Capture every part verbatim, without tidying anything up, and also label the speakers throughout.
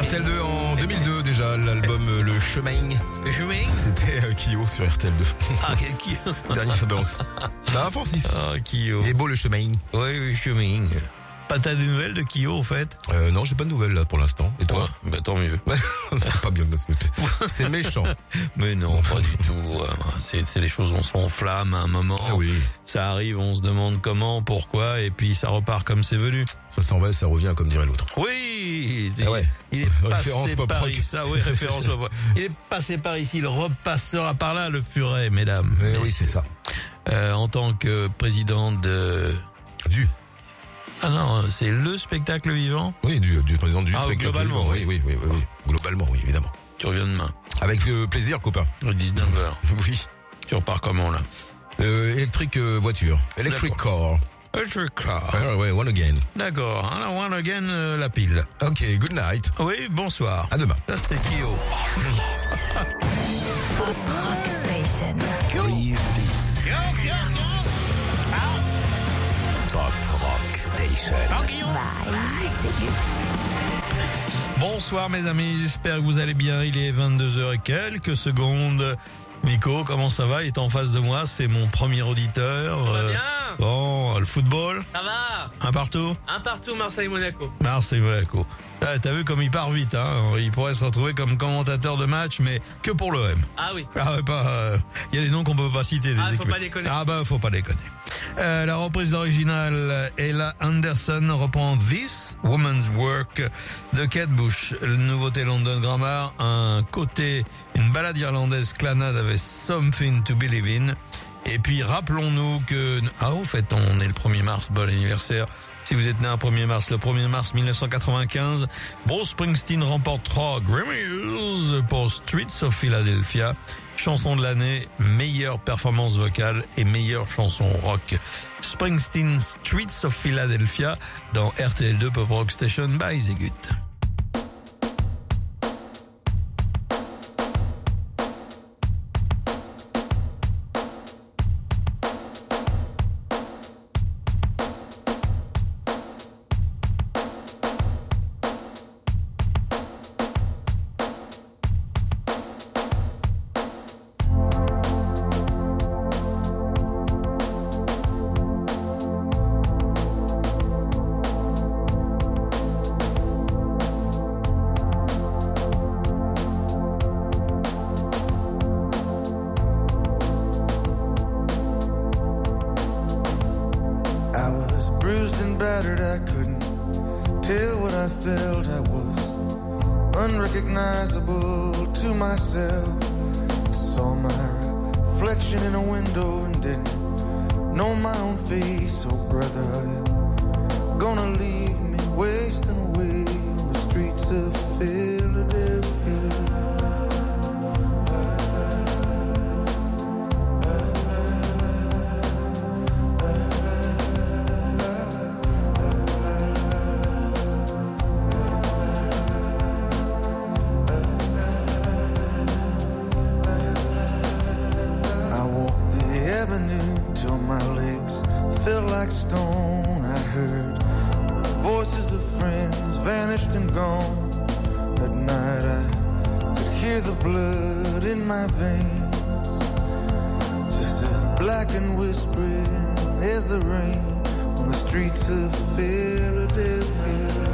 Speaker 1: R T L deux en deux mille deux déjà, l'album euh, Le Chemin.
Speaker 2: Le chemin.
Speaker 1: C'était euh, Kyo sur R T L deux.
Speaker 2: Ah, quel Kyo.
Speaker 1: Dernière danse. Ça va Francis?
Speaker 2: Ah, Kyo.
Speaker 1: Il est beau le chemin.
Speaker 2: Oui, le chemin. Pas t'as des nouvelles de Kyo, au fait?
Speaker 1: Euh, non, j'ai pas de nouvelles là pour l'instant. Et toi?
Speaker 2: Ouais, bah tant mieux.
Speaker 1: C'est pas bien de ce côté. C'est méchant.
Speaker 2: Mais non, pas du tout. C'est, c'est les choses, on s'enflamme à un moment.
Speaker 1: Ah oui.
Speaker 2: Ça arrive, on se demande comment, pourquoi, et puis ça repart comme c'est venu.
Speaker 1: Ça s'en va, ça revient comme dirait l'autre.
Speaker 2: Oui,
Speaker 1: Ah ouais.
Speaker 2: Il est
Speaker 1: Référence
Speaker 2: passé
Speaker 1: pop
Speaker 2: par
Speaker 1: rock.
Speaker 2: ici. Ça, oui, référence pop rock. Il est passé par ici, il repassera par là, le furet, mesdames.
Speaker 1: Mais oui, c'est ça.
Speaker 2: Euh, en tant que président de...
Speaker 1: Du.
Speaker 2: Ah non, c'est le spectacle vivant.
Speaker 1: Oui, du, du président du
Speaker 2: Ah,
Speaker 1: spectacle.
Speaker 2: globalement,
Speaker 1: vivant. Oui, oui, oui, oui, oui. Globalement, oui, évidemment.
Speaker 2: Tu reviens demain.
Speaker 1: Avec euh, plaisir, copain.
Speaker 2: Au dix-neuf heures.
Speaker 1: Oui.
Speaker 2: Tu repars comment, là?
Speaker 1: Euh, électrique euh, voiture. Electric car.
Speaker 2: Electric car.
Speaker 1: Ah, ouais, one again.
Speaker 2: D'accord. Alors, one again, euh, la pile.
Speaker 1: Ok, good night.
Speaker 2: Oui, bonsoir.
Speaker 1: À demain.
Speaker 2: Là, c'était Kyo.
Speaker 3: Pop Rock Station.
Speaker 1: Pop Rock Station.
Speaker 2: Bonsoir mes amis, j'espère que vous allez bien. Il est vingt-deux heures et quelques secondes. Nico, comment ça va? Il est en face de moi, c'est mon premier auditeur.
Speaker 4: Ça va
Speaker 2: Euh,
Speaker 4: bien.
Speaker 2: Bon, le football,
Speaker 4: Ça va.
Speaker 2: un partout.
Speaker 4: Un partout, Marseille-Monaco.
Speaker 2: Marseille Monaco. Ah, t'as vu comme il part vite, hein. Il pourrait se retrouver comme commentateur de match, mais que pour l'O M.
Speaker 4: Ah oui.
Speaker 2: Ah ouais, pas. euh, Il y a des noms qu'on peut pas citer. Des
Speaker 4: Ah, faut
Speaker 2: équipes.
Speaker 4: pas déconner.
Speaker 2: Ah bah, faut pas déconner. Euh, la reprise originale, Ella Anderson reprend This Woman's Work de Kate Bush. Le nouveauté London Grammar, un côté, une balade irlandaise clanade avec Something to Believe in. Et puis rappelons-nous que, ah au fait, on est le premier mars, bon anniversaire. Si vous êtes né un premier mars, le premier mars mille neuf cent quatre-vingt-quinze, Bruce Springsteen remporte trois Grammys pour Streets of Philadelphia. Chanson de l'année, meilleure performance vocale et meilleure chanson rock. Springsteen Streets of Philadelphia dans R T L deux Pop Rock Station by Zegut.
Speaker 5: I was bruised and battered, I couldn't tell what I felt. I was unrecognizable to myself. I saw my reflection in a window and didn't know my own face. Oh brother, are you gonna leave me wasting away on the streets of Philadelphia? I walked the avenue till my legs felt like stone. I heard the voices of friends vanished and gone. At night I could hear the blood in my veins, just as black and whispering as the rain on the streets of Philadelphia.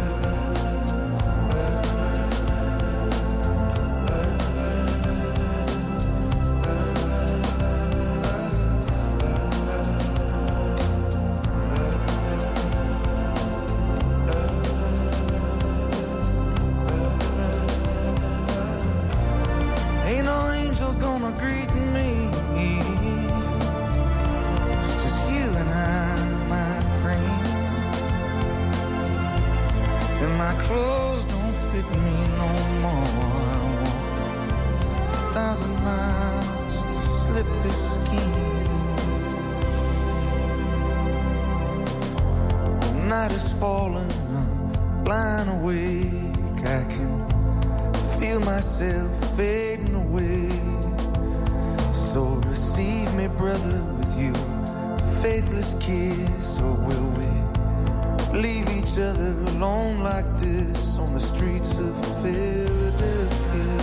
Speaker 5: Ain't no angel gonna greet me. It's just you and I, my friend. And my clothes don't fit me no more. I walk a thousand miles just to slip this skin. The night is falling, I'm lying awake. I can feel myself fading away. So receive me, brother, with you faithless kiss, or will we leave each other alone like this on the streets of Philadelphia.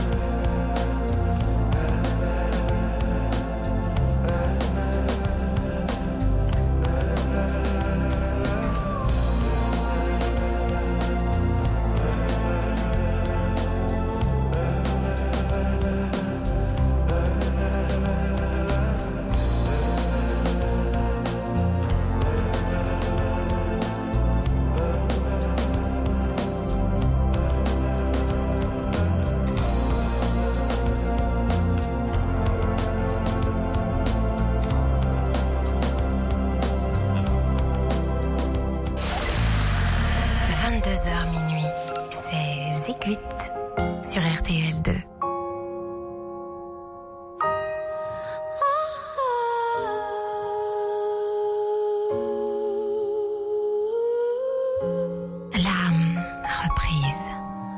Speaker 3: Sur R T L deux. L'âme reprise.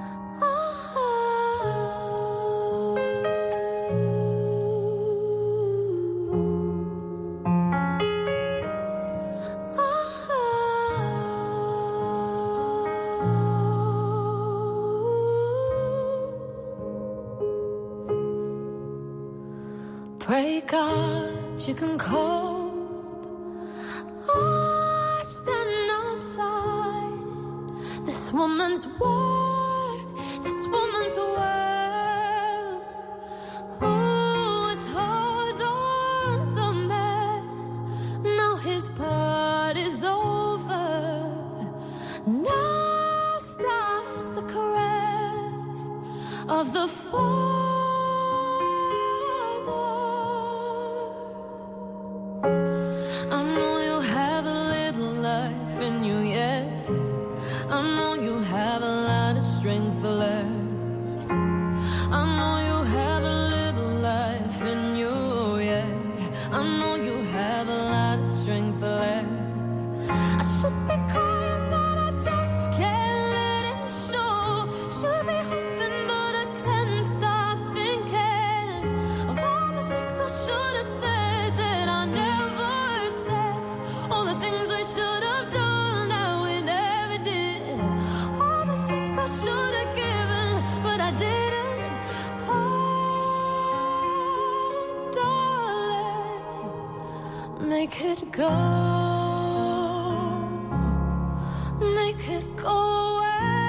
Speaker 4: Pray God you can cope. Oh, stand outside this woman's work, this woman's world. Oh, it's hard on the man. Now his part is over. Now starts the caress of the fall. Strength left. I know you have a little life in you, yeah. I know you have a lot of strength left. I should be crying, but I just can't let it show. Should be hoping, but I can't stop thinking of all the things I should have said that I never said. All the things we should have done that we never did. All the things I should have given, but I didn't. Oh, darling, make it go. Make it go away.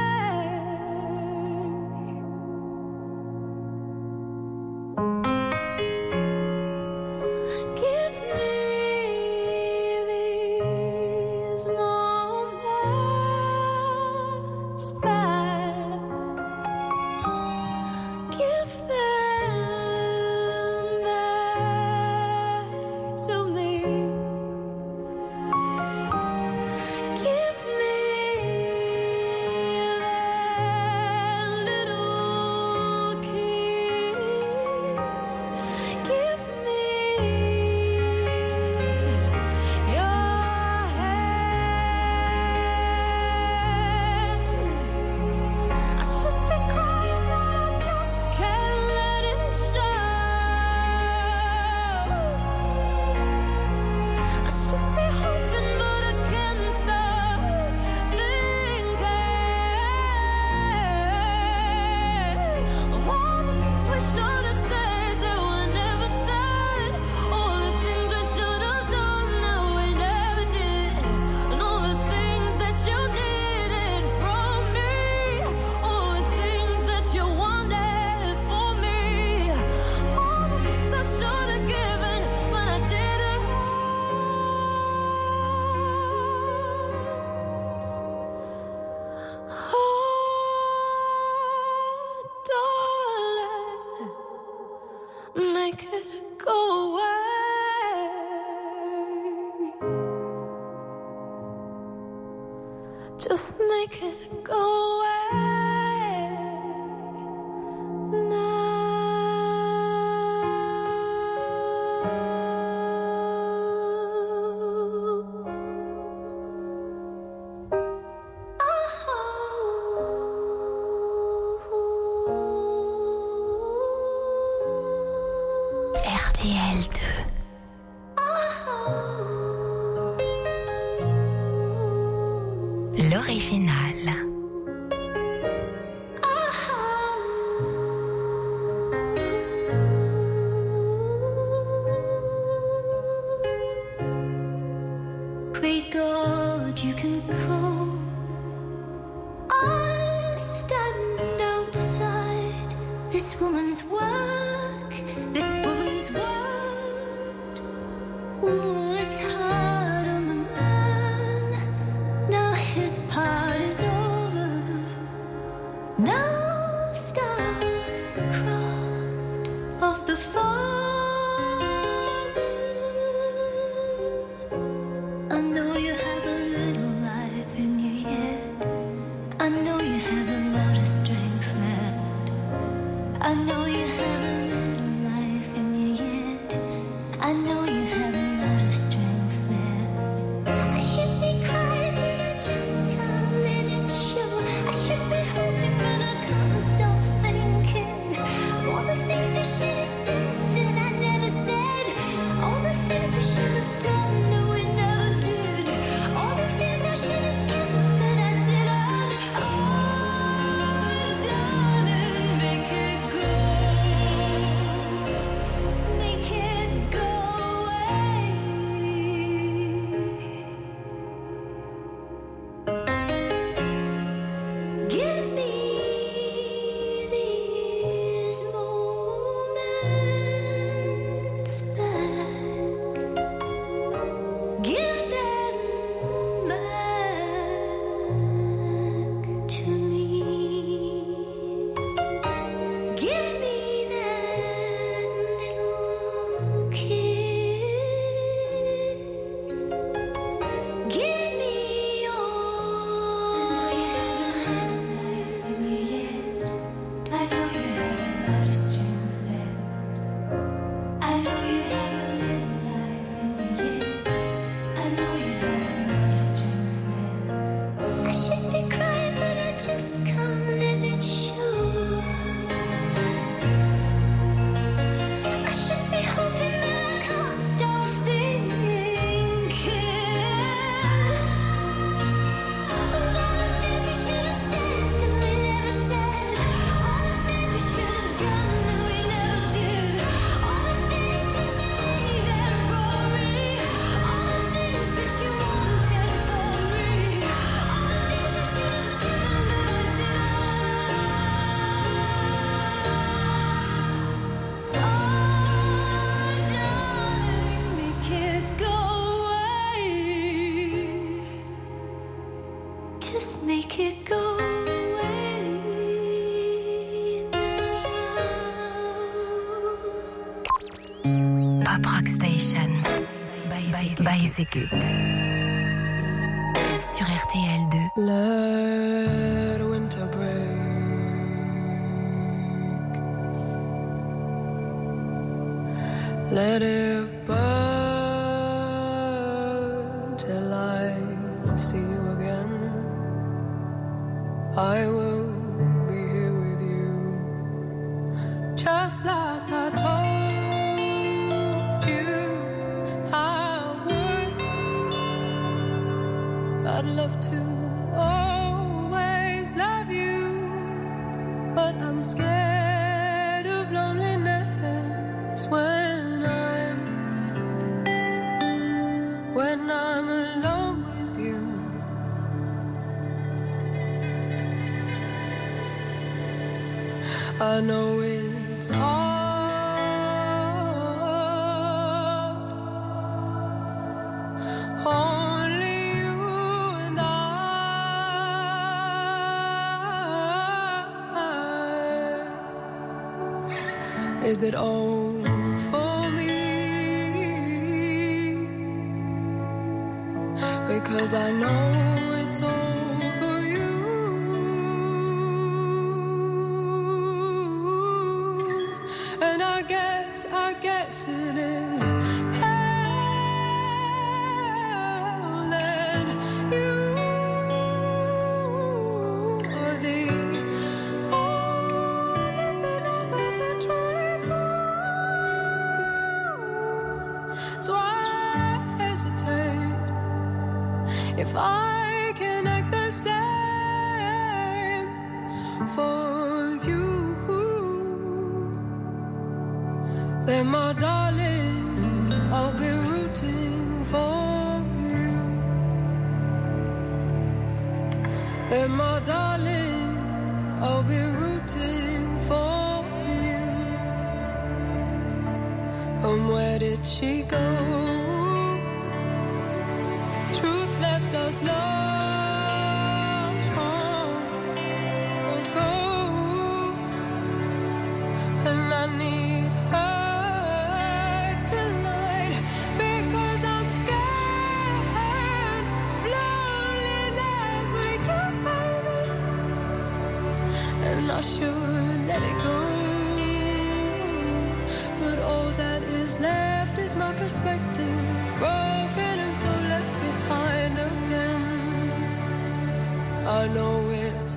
Speaker 4: Give me these moments back. Give them back to me. Give me that little kiss. Give me your hand. I should be crying, but I just can't let it show. I should be hoping, but I can't stop thinking of all the things we should have said that were never said. All the things we should have done that we never did. And all the things that you needed from me. All the things that you wanted for me. All the things I should have given, but I didn't. Oh, darling, make it go away. Just make it go away
Speaker 3: R T L deux. originale.
Speaker 4: Pray God you can come. I stand outside this woman's work, this woman's word was hard on the man. Now his part is over. Now starts the cry of the father. I know you have a little life in you yet. I know you have a lot of strength left. I know you have a little life in you yet. I know you have a lot of strength left. I should be crying, but I just can't let it show. I should be hoping, but I can't stop thinking. All the things I should have said that I never said. All the things we should have done that we never did. All the things I should have given that I didn't. Oh, darling, make it go. Make it go away. Give me these moments back. Give them back to me. Give me that little kiss. Give me all you have in you yet. I know you have a lot of strength left. I know you have a little life in you yet. I know you have a lot of strength left. I should be crying, but I just can't let it show. I should be hoping, but I can't stop thinking. All the things we should have said that we never said. All the things we should have done that we never did. All the things that you needed from me. All the things that you wanted from me. All the things I should have given that I didn't. Oh, darling, make it go away. Just make it go away now.
Speaker 3: Pop Rock Station. By, by, by Execute. Sur R T L deux.
Speaker 6: Let winter break. Let it burn till I see you again. I will be here with you, just like I told you I would. I'd love to always love you, but I'm scared of loneliness when I'm when I'm alone with you. I know it's hard. Only you and I. Is it all for me? Because I know it's all for you. And I guess, I guess it is hell, and you are the only thing I've ever truly known. So I hesitate if I can act the same. for you. Then my darling, I'll be rooting for you. Then my darling, I'll be rooting for you. And where did she go? Truth left us long ago, and I need her tonight because I'm scared of loneliness with you, baby, and I should let it go, but all that is left is my perspective, broken and so left behind again. I know it's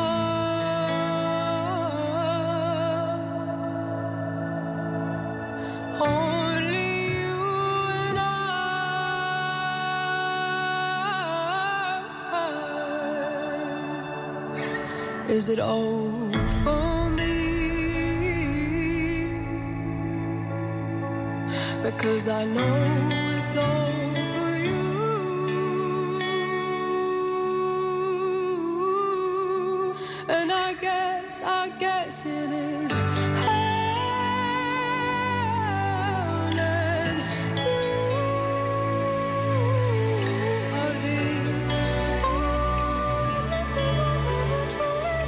Speaker 6: hard, only you and I. Is it all for me? Because I know it's all for you. And I guess, I guess it is hell, and you are the only thing I'm ever truly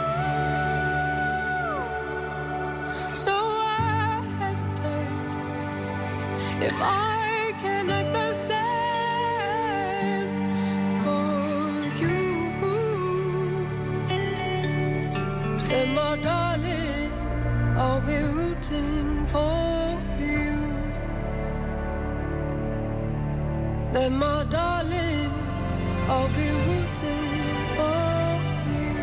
Speaker 6: for. So I hesitate if I can act the same for you. Then my darling, I'll be rooting for you. Then my darling, I'll be rooting for you.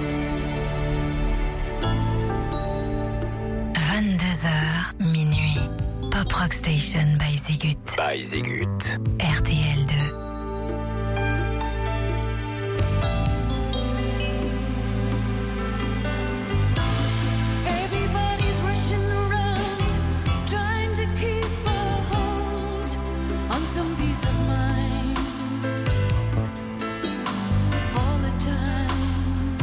Speaker 3: vingt-deux heures, minuit. Pop Rock Station by Zegut.
Speaker 1: By Zegut.
Speaker 3: R T L deux.
Speaker 4: Everybody's rushing around, trying to keep a hold on some peace of mind all the time.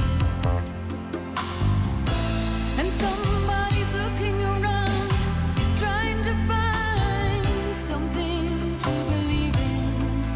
Speaker 4: And somebody's looking around, trying to find something to believe in.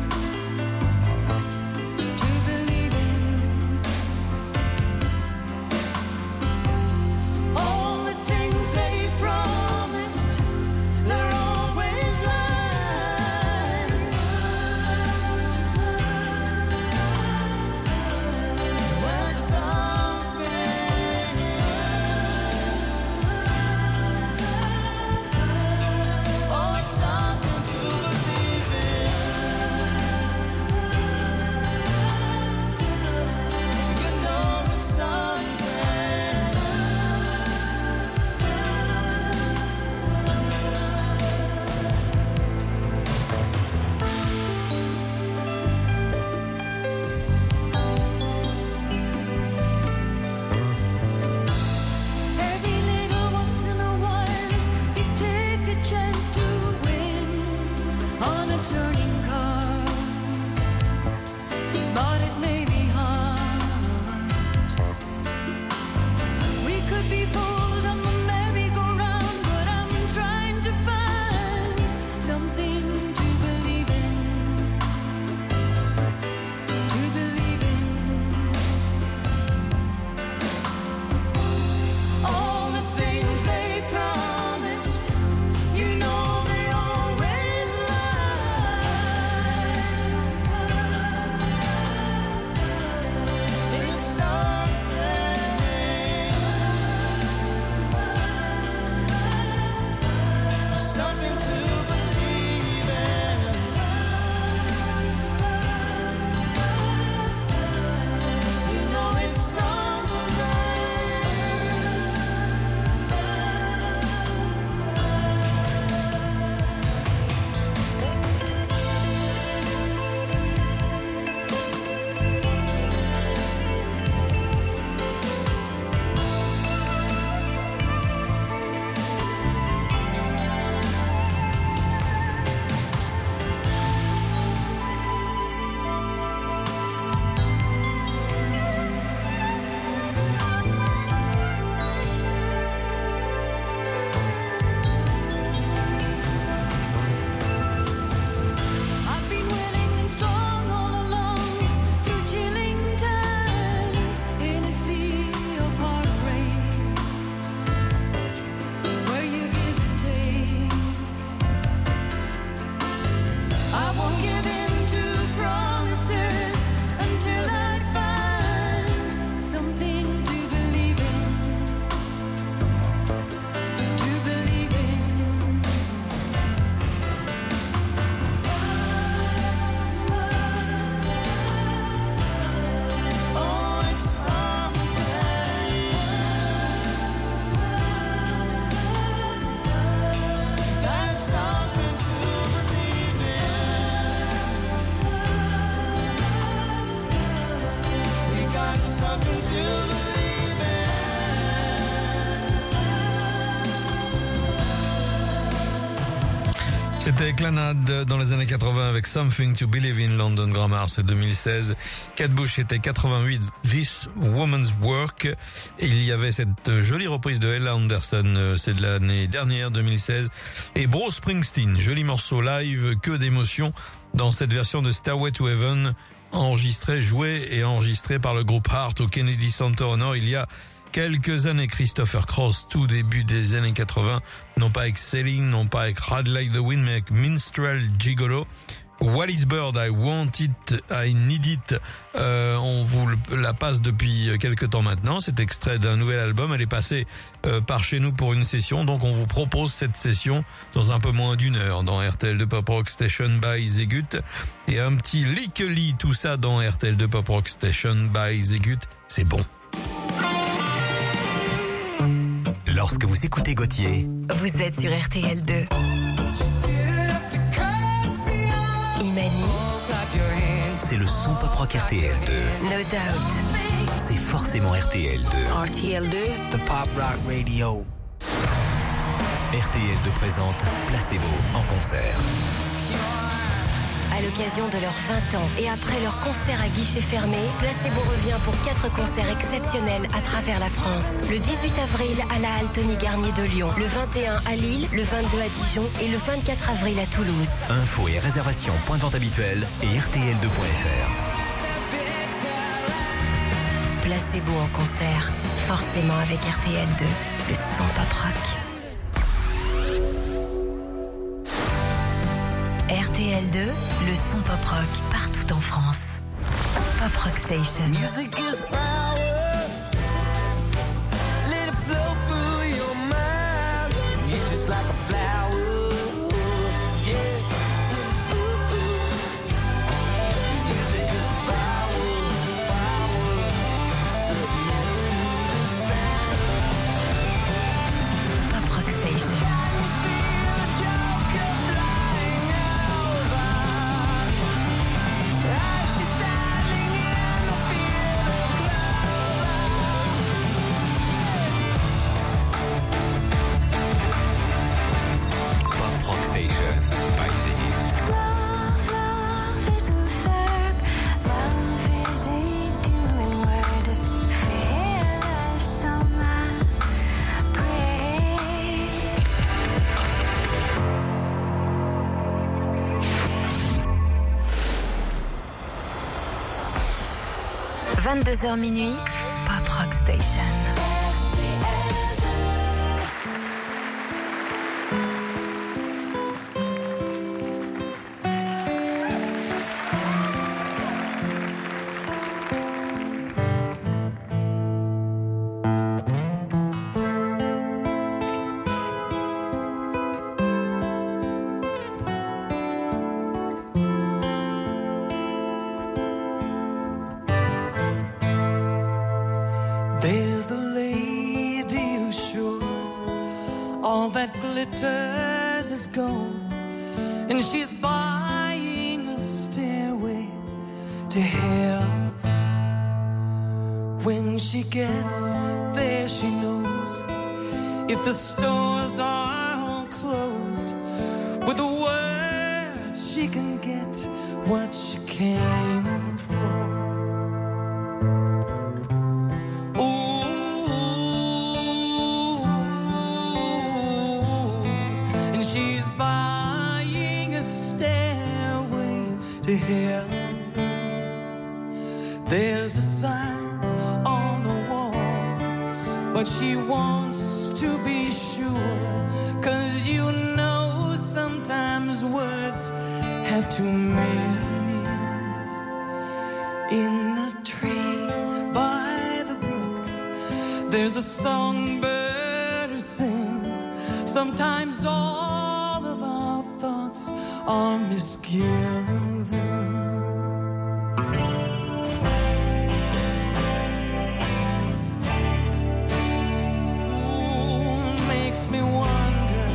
Speaker 2: C'était Clannad dans les années quatre-vingts avec Something to Believe in, London Grammar, c'est deux mille seize. Kate Bush était quatre-vingt-huit, This Woman's Work. Et il y avait cette jolie reprise de Ella Anderson, c'est de l'année dernière, deux mille seize. Et Bruce Springsteen, joli morceau live, que d'émotions dans cette version de Stairway to Heaven, enregistré, joué et enregistré par le groupe Heart au Kennedy Center au Nord il y a quelques années. Christopher Cross, tout début des années quatre-vingts, non pas avec Sailing, non pas avec Ride Like the Wind, mais avec Minstrel Gigolo. Wallis Bird, I Want It, I Need It, euh, on vous la passe depuis quelques temps maintenant. C'est extrait d'un nouvel album. Elle est passée euh, par chez nous pour une session, donc on vous propose cette session dans un peu moins d'une heure dans R T L deux Pop Rock Station by Zegut. Et un petit Lickly, tout ça dans R T L deux Pop Rock Station by Zegut, c'est bon.
Speaker 7: Lorsque vous écoutez Gauthier,
Speaker 3: Vous êtes sur R T L deux. Imani,
Speaker 7: c'est le son pop rock R T L deux.
Speaker 3: No Doubt.
Speaker 7: C'est forcément R T L deux.
Speaker 8: R T L deux, the Pop Rock Radio.
Speaker 7: R T L deux présente Placebo en concert.
Speaker 3: À l'occasion de leurs vingt ans et après leur concert à guichet fermé, Placebo revient pour quatre concerts exceptionnels à travers la France. Le dix-huit avril à la Halle Tony Garnier de Lyon, le vingt et un à Lille, le vingt-deux à Dijon et le vingt-quatre avril à Toulouse.
Speaker 7: Infos et réservations, point de vente habituel et R T L deux point F R.
Speaker 3: Placebo en concert, forcément avec R T L deux, le son pop rock. R T L deux, le son pop rock partout en France. Pop Rock Station.
Speaker 5: Music is power. Let it flow through your mind. You're just like a flower. Yeah. This music is power, power. Submit to the sound.
Speaker 3: Pop Rock Station. vingt-deux heures minuit, Pop Rock Station.
Speaker 5: There's a lady who's sure all that glitters is gold, and she's buying a stairway to hell. When she gets there, she knows if the stores are all closed, with a word she can get what she came for. She's buying a stairway to heaven. There's a sign on the wall, but she wants to be sure, 'cause you know sometimes words have two meanings. In the tree by the brook, there's a songbird who sings. Sometimes all of our thoughts are misgiven. Ooh, makes me wonder.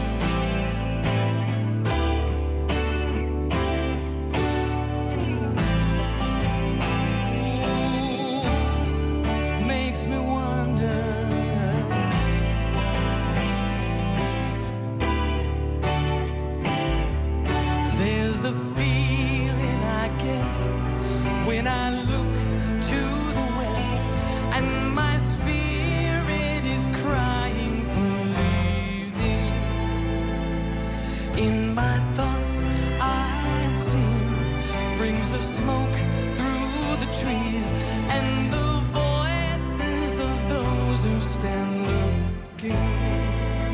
Speaker 5: Ooh, makes me wonder.
Speaker 6: again.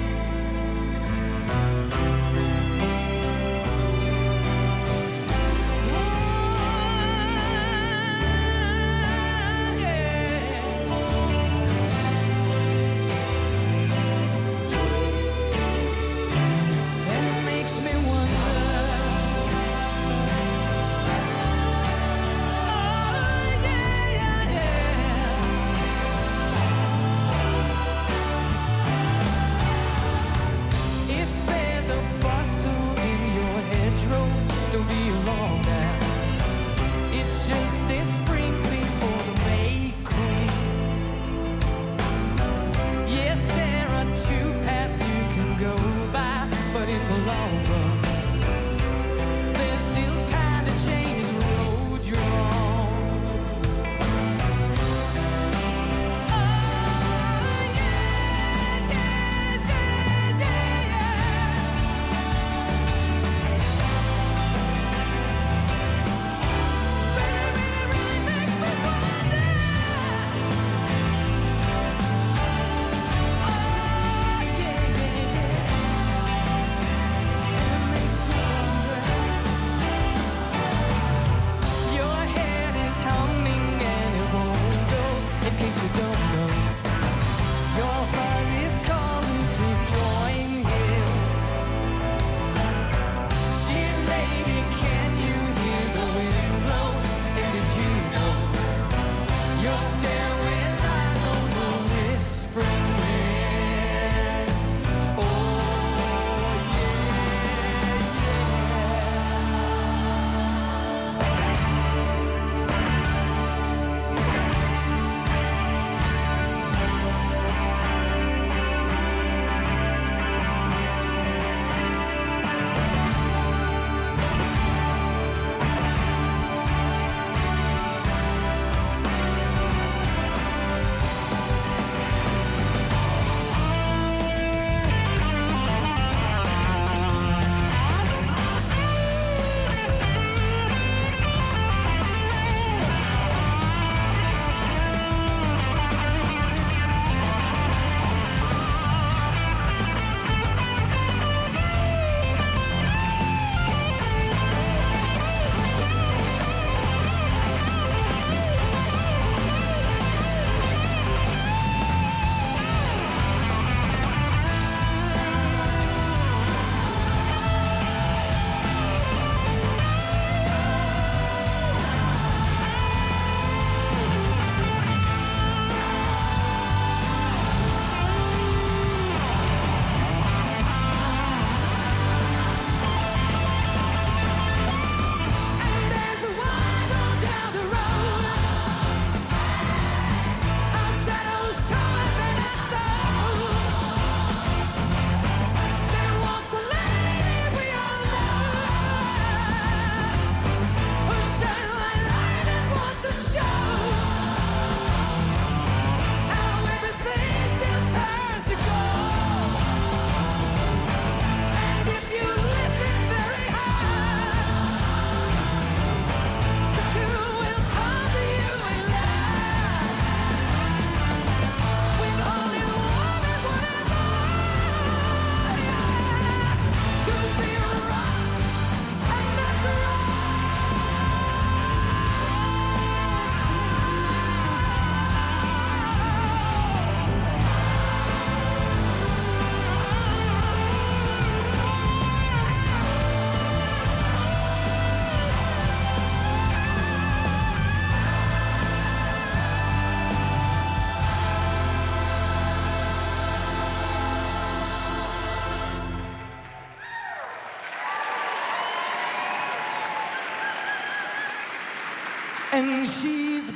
Speaker 6: And she's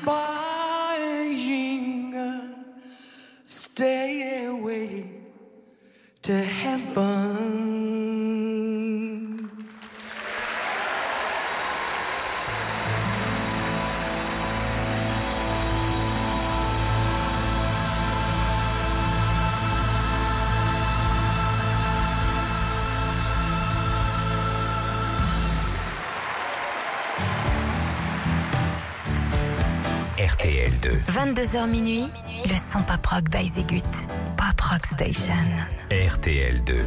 Speaker 6: buying a stairway to heaven.
Speaker 7: R T L deux.
Speaker 3: vingt-deux heures minuit, Le son pop rock by Zegut. Pop Rock Station.
Speaker 7: R T L deux.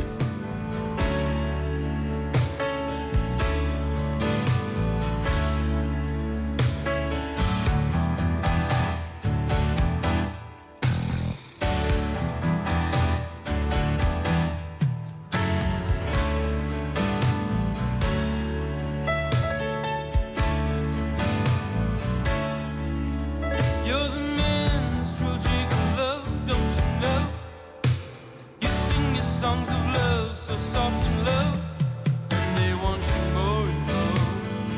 Speaker 9: You're the minstrel gigolo, don't you know? You sing your songs of love, so soft and low, and they want you more and more.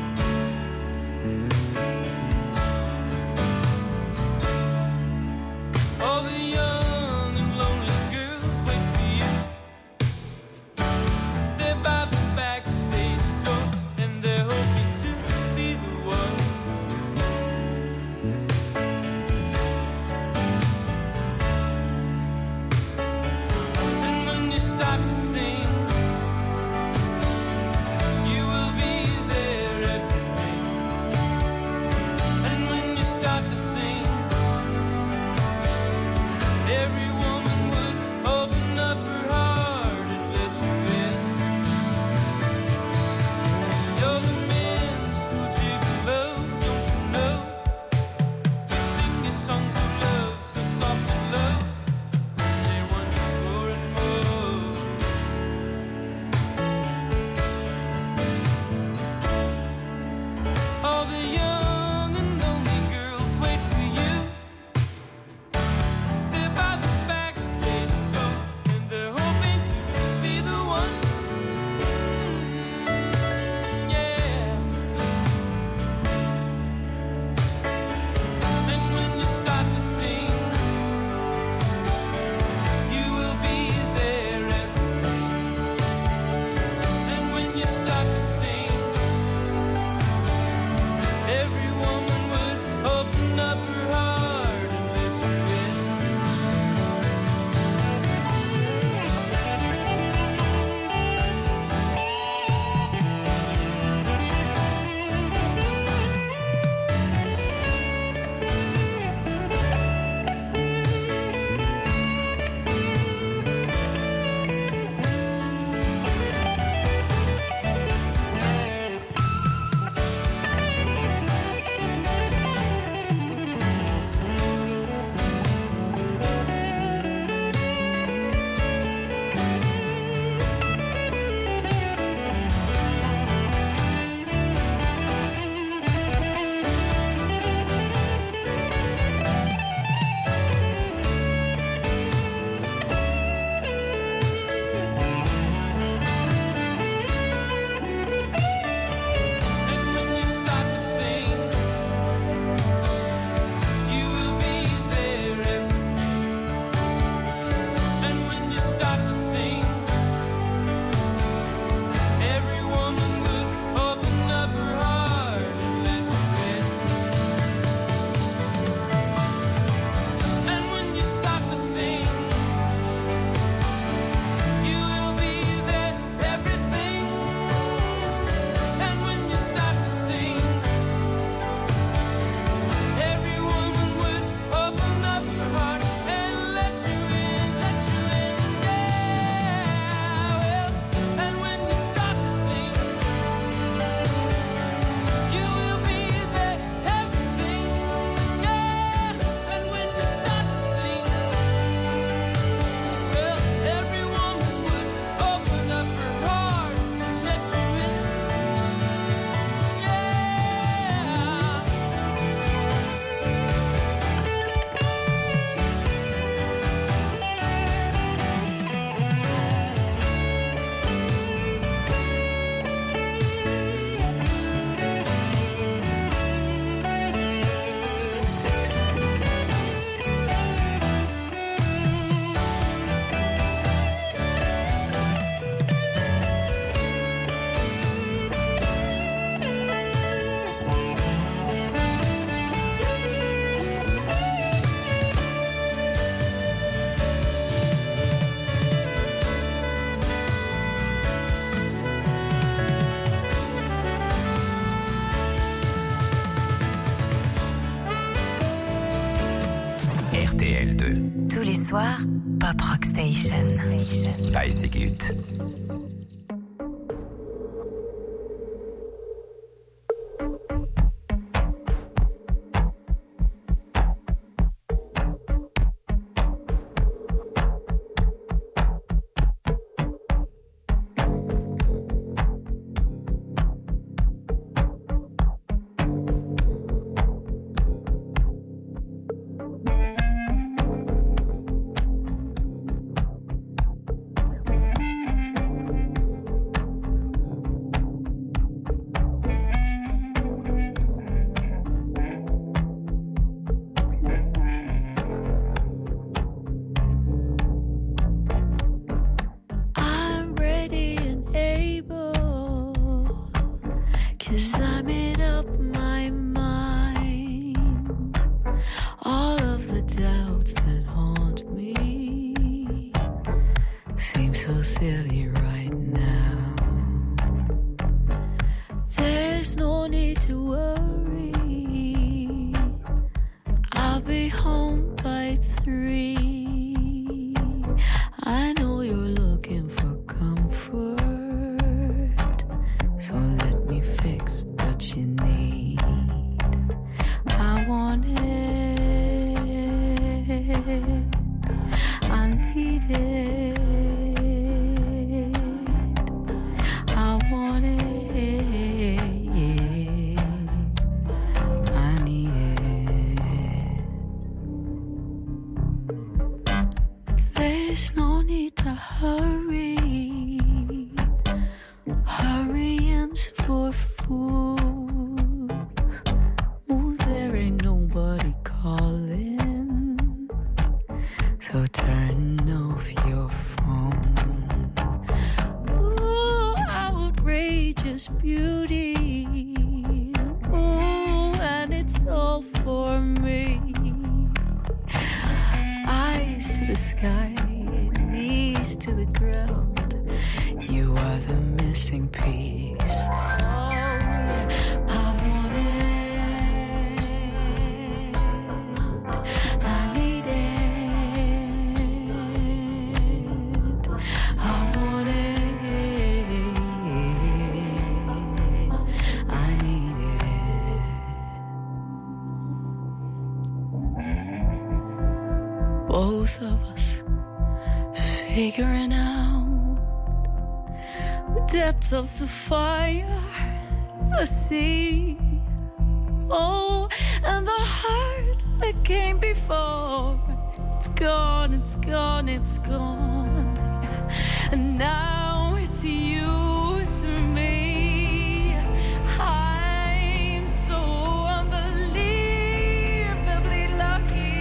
Speaker 9: All the young and lonely girls wait for you. They're by the backstage door, and they're hoping to be the one. And when you start to sing, you will be there every day. And when you start to sing, every woman would open up her heart and let you in. You're the minstrel gigolo, don't you know? You sing your songs of love, so soft and low, and they want you more and more. All the young and lonely girls wait for you. They're by the
Speaker 3: soir, Pop Rock Station.
Speaker 7: Bij Execute.
Speaker 6: Both of us figuring out the depth of the fire, the sea, oh, and the heart that came before. It's gone, it's gone, it's gone. And now it's you, it's me. I'm so unbelievably lucky.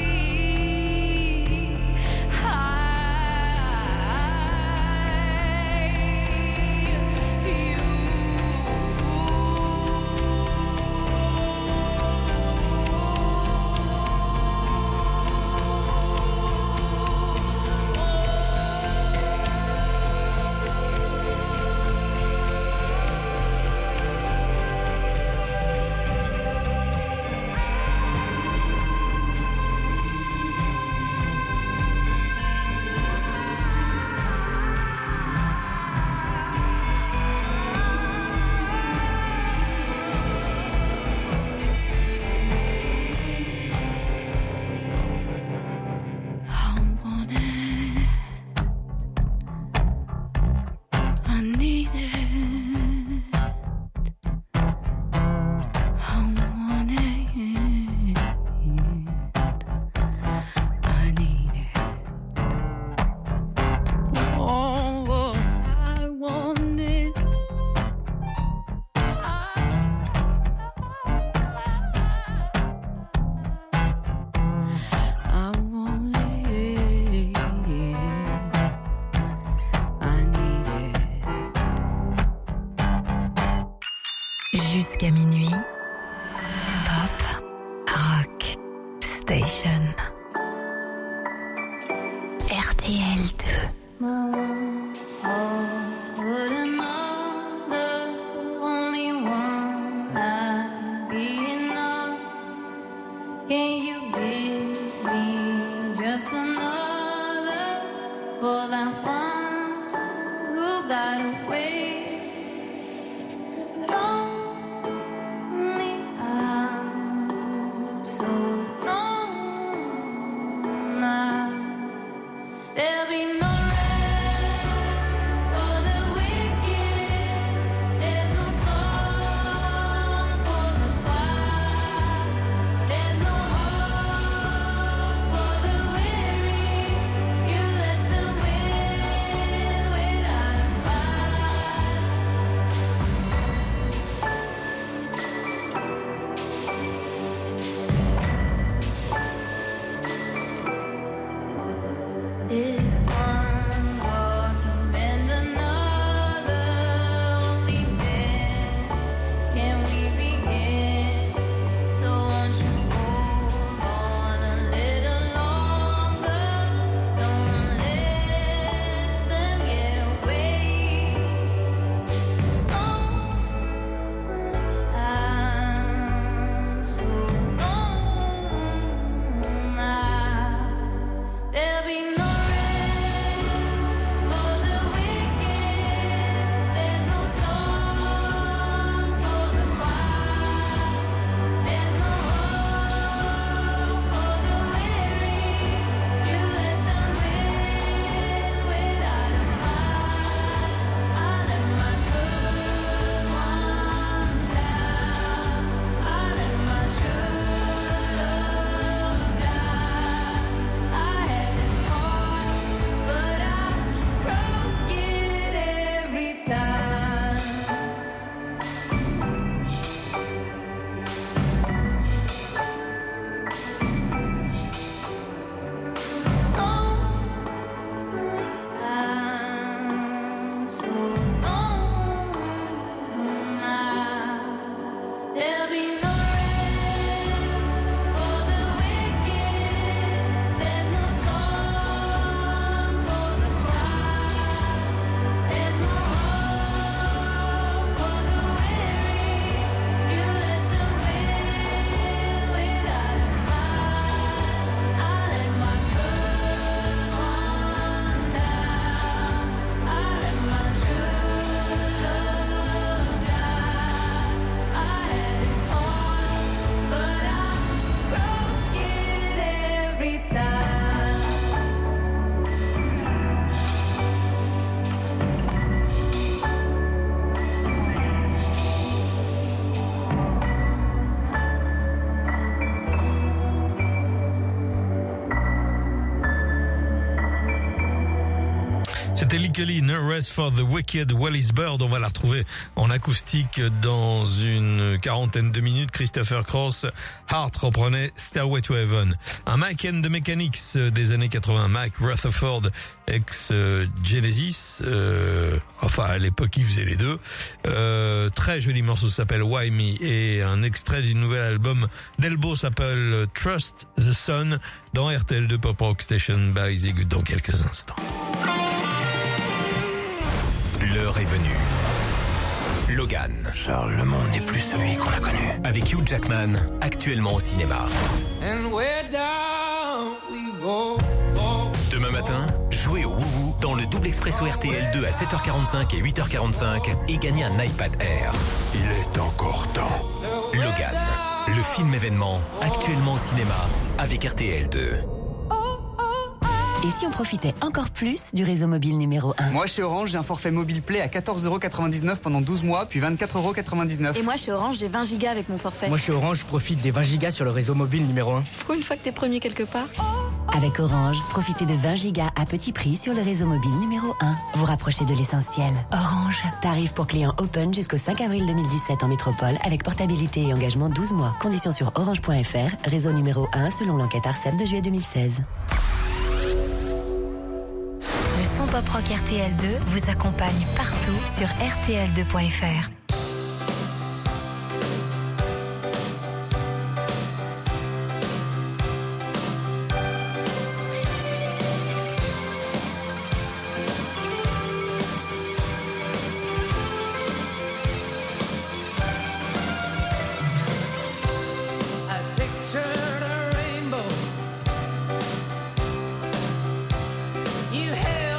Speaker 3: Jusqu'à minuit, Pop Rock Station. R T L deux.
Speaker 4: Can you give me just another for that one who got away. Lonely, I'm so lonely. There'll be no
Speaker 2: C'était Legally No Rest for the Wicked Wallis Bird. On va la retrouver en acoustique dans une quarantaine de minutes. Christopher Cross, Heart reprenait Stairway to Heaven. Un Mike and the Mechanics des années quatre-vingts. Mike Rutherford, ex-Genesis. Euh, enfin, à l'époque, il faisait les deux. Euh, très joli morceau s'appelle Why Me. Et un extrait du nouvel album d'Elbow s'appelle Trust the Sun dans R T L deux Pop Rock Station by Zigut dans quelques instants.
Speaker 7: L'heure est venue. Logan.
Speaker 8: Charles, le monde n'est plus celui qu'on a connu.
Speaker 7: Avec Hugh Jackman, actuellement au cinéma.
Speaker 9: And where down we go, go.
Speaker 7: Demain matin, jouez au Wouhou dans le double expresso R T L deux à sept heures quarante-cinq et huit heures quarante-cinq et gagnez un iPad Air.
Speaker 1: Il est encore temps.
Speaker 7: Logan, le film événement, actuellement au cinéma avec R T L deux.
Speaker 10: Et si on profitait encore plus du réseau mobile numéro un?
Speaker 11: Moi, chez Orange, j'ai un forfait mobile Play à quatorze euros quatre-vingt-dix-neuf pendant douze mois, puis vingt-quatre euros quatre-vingt-dix-neuf.
Speaker 12: Et moi, chez Orange, j'ai vingt gigas avec mon forfait.
Speaker 13: Moi, chez Orange, je profite des vingt gigas sur le réseau mobile numéro un.
Speaker 12: Pour une fois que t'es premier quelque part.
Speaker 10: Avec Orange, profitez de vingt gigas à petit prix sur le réseau mobile numéro un. Vous rapprochez de l'essentiel. Orange. Tarif pour clients open jusqu'au cinq avril deux mille dix-sept en métropole avec portabilité et engagement douze mois. Conditions sur orange point f r, réseau numéro un selon l'enquête ARCEP de juillet deux mille seize.
Speaker 3: Le son pop rock R T L deux vous accompagne partout sur R T L deux point F R.
Speaker 9: You held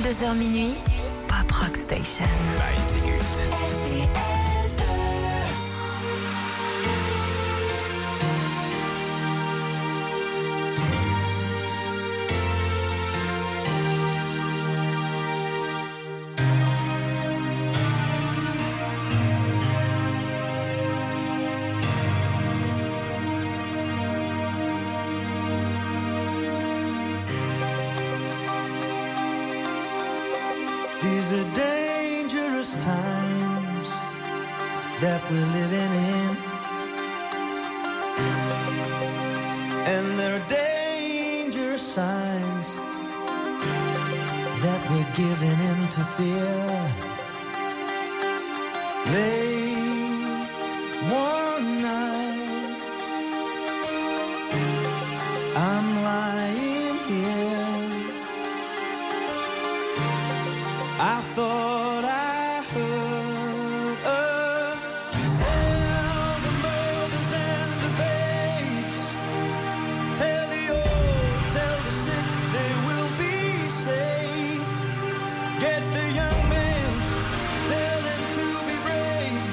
Speaker 3: vingt-deux heures minuit, Pop Rock Station.
Speaker 7: By Sigurd.
Speaker 5: These are dangerous times that we're living in, and there are dangerous signs that we're giving in to fear. Late one night, I'm lying here. I thought I heard her tell the mothers and the babes, tell the old, tell the sick they will be safe. Get the young men, tell them to be brave.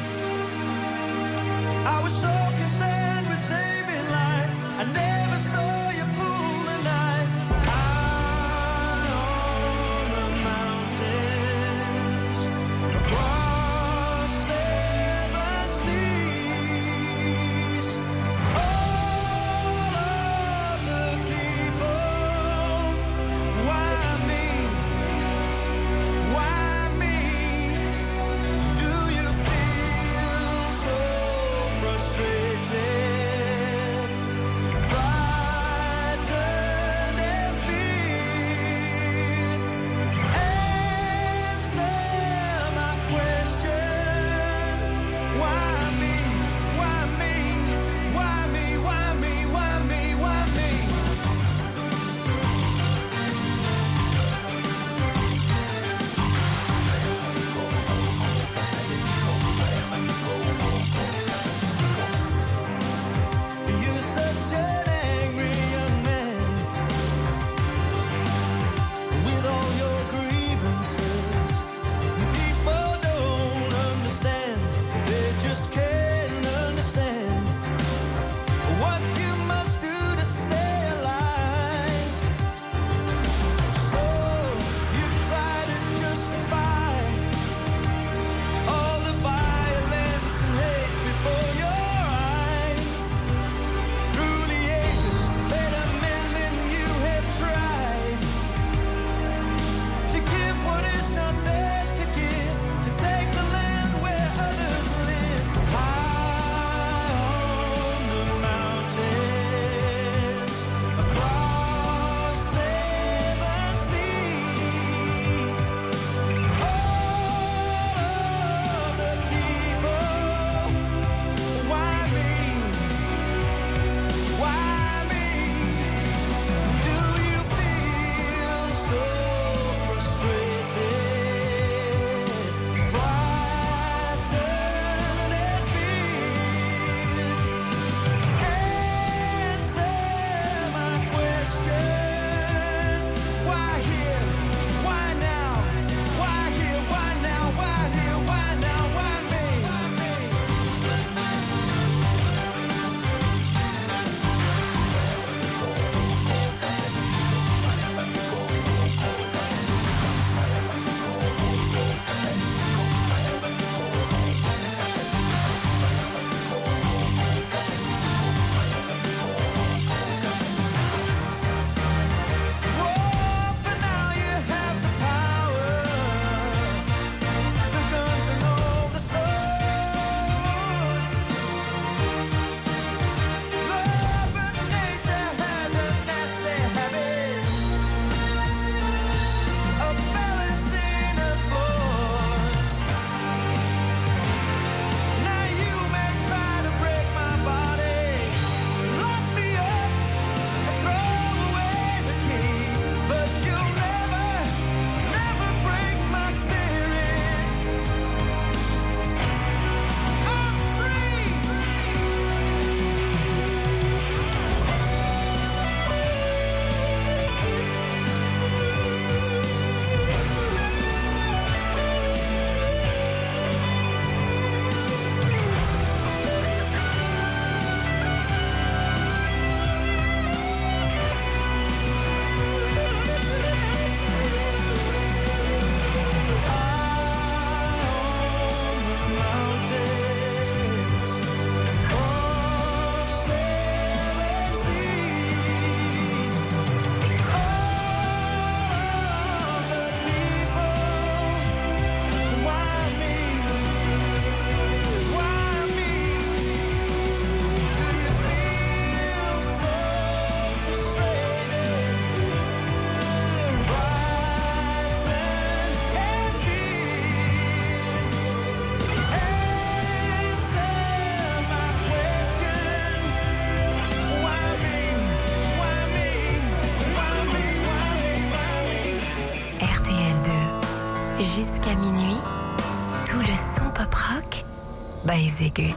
Speaker 3: bei Segut.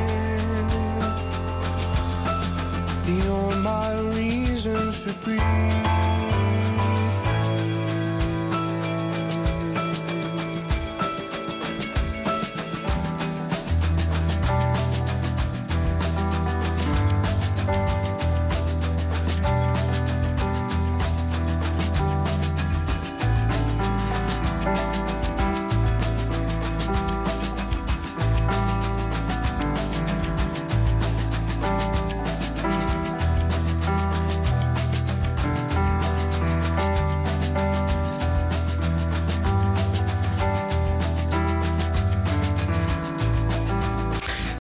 Speaker 5: You're my reason for breathing.